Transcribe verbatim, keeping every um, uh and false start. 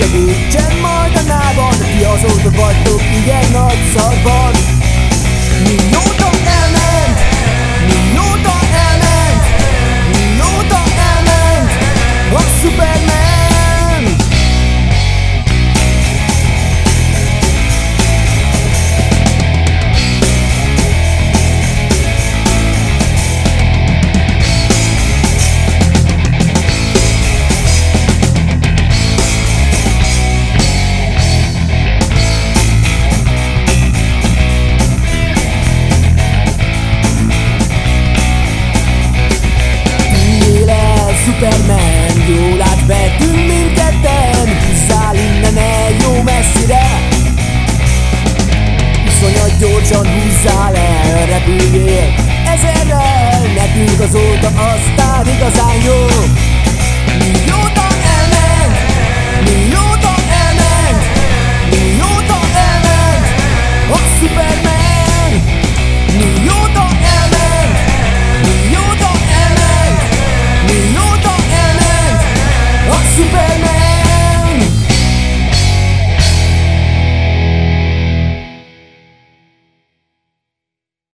segítsen majd a nában, ti azóta vagytok igen nagy szarban. Mióta elment, mióta elment, mióta elment a Superman. Superman, jól átvettünk mindketten, húzzál innen el jó messzire. Iszonyat gyorsan húzzál el, repüljél ezerrel, nekünk azóta aztán igazán jó.